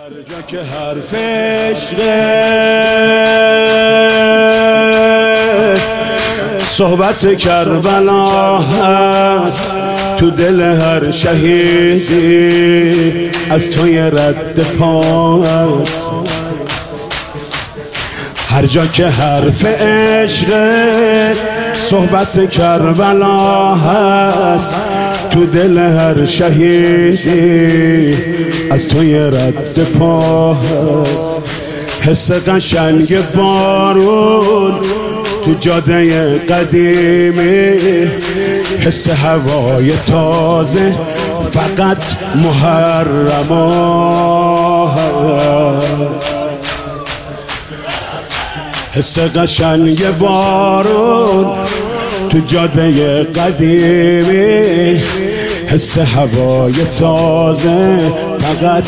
هر جا که حرف عشقه صحبت کربلا هست، تو دل هر شهیدی از توی رد پا هست. هر جا که حرف عشقه صحبت کربلا هست، تو دل هر شهیدی از توی رد پا هست. حس قشنگ بارون تو جاده قدیمی، حس هوای تازه فقط محرما هست. حس قشنگ بارون تو جاده قدیمی، حس هوای تازه فقط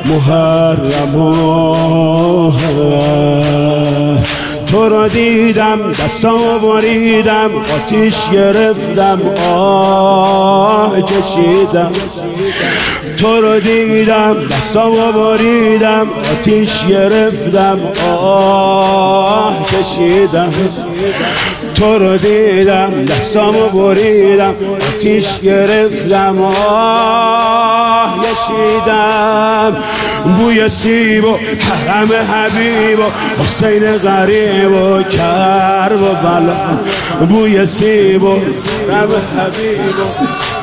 محرما هست. تو رو دیدم دستامو بریدم، آتیش گرفتم آه کشیدم. تو رو دیدم دستامو بریدم، آتیش گرفتم آه کشیدم. تو رو دیدم دستامو بریدم، آتیش گرفتم آه کشیدم. بوی سیب و حرم حبیب و حسین غریب و کرب و بلا، بوی سیب و حرم حبیب و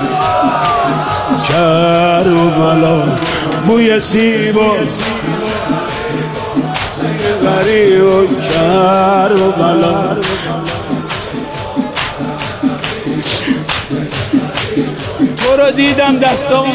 کرب و بلا، بوی سیب و غریب و کرب و بلا. تو رو دیدم دستامو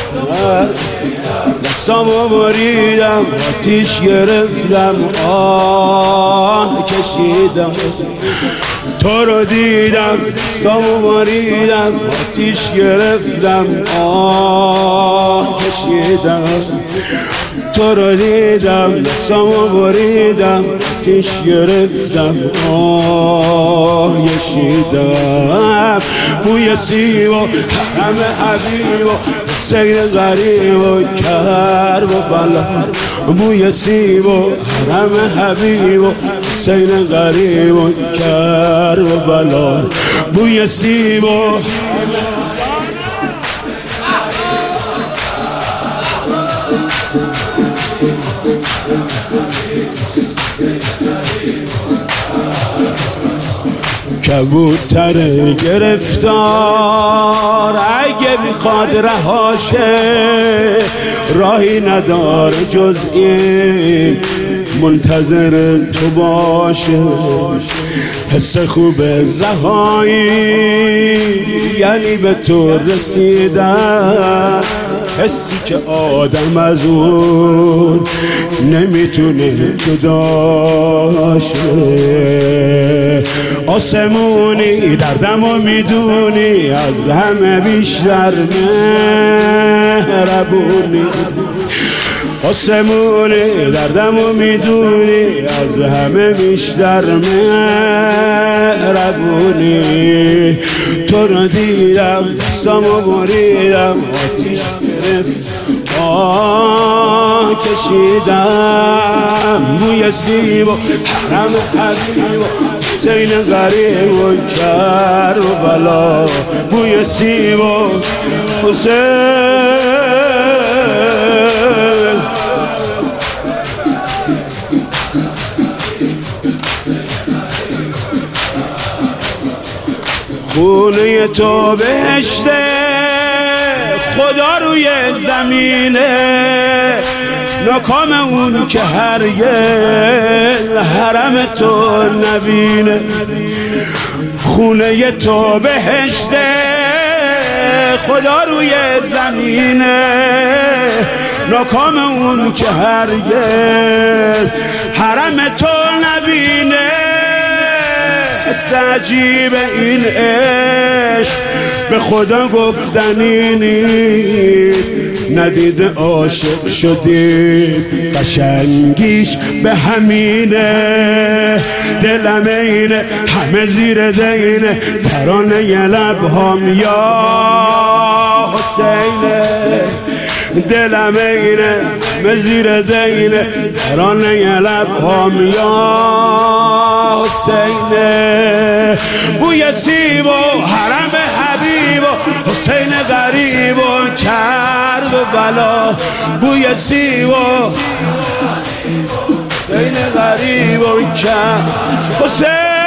بریدم، آتیش گرفتم آه کشیدم. تو رو دیدم دستامو بریدم، آتیش گرفتم آه کشیدم. تو رو دیدم دستامو بریدم، آتیش گرفتم آه کشیدم. بوی سیب و حرم حبیب و حسین غریب و کرب و بلا، بوی سیب و حرم حبیب و حسین غریب و کرب و بلا، بوی سیب و کبوتر گرفتار اگه میخواد رهاشه، راهی نداره جز این منتظر تو باشه. حس خوب زهایی یعنی به تو رسیدن، حسی که آدم از اون نمیتونه جدا شه. آسمونی دردمو میدونی، از همه بیشتر مهربونی. آسمونی دردمو میدونی، از همه بیشتر مهربونی. تو رو دیدم دستامو بریدم، آتیش گرفت آه کشیدم. بوی سیب و حرم حبیب و حسین غریب و کرب و بلا، بوی سیب و حسین. خونه تو بهشته، خدا روی زمینه، ناکام اون که هرگز حرم تو نبینه. خونه تو بهشته، خدا روی زمینه، ناکام اون که هرگز حرم تو نبینه. حس عجیب این عشق به خدا گفتنی نیست، ندیده عاشق شدیم قشنگیش به همینه. دلم اینه همه زیر دینه، ترانه ی لبهام یا حسینه. دلم اینه چشم زیر دینه ترانه لبهام یا حسینه بوی سیب و حرم حبیب و حسین غریب و کرد و بلا بوی سیب و حسین غریب و کرد حسین